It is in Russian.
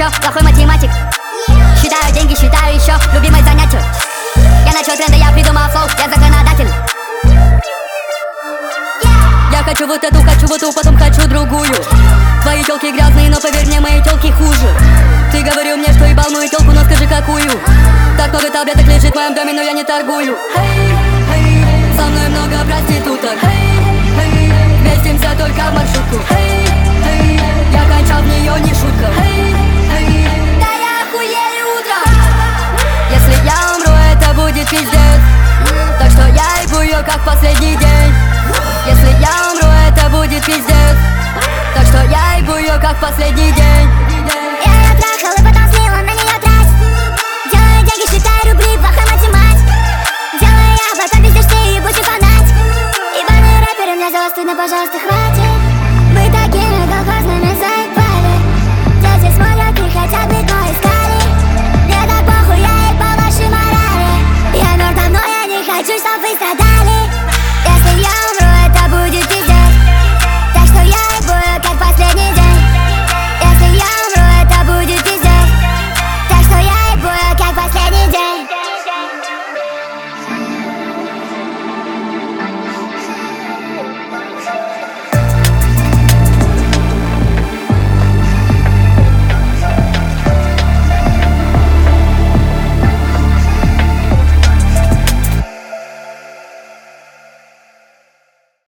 плохой математик. Считаю деньги, считаю еще любимое занятие. Я начал тренды, я придумал флоу, я законодатель. Я хочу вот эту, потом хочу другую. Твои тёлки грязные, но поверь мне, мои тёлки хуже. Ты говорил мне, что ебал мою тёлку, но скажи какую. Так много таблеток лежит в моем доме, но я не торгую. Со мной много проституток. Вместимся только в маршрутку. Я кончал в неё, не шутка. Да я охуею утром. Если я умру, это будет пиздец.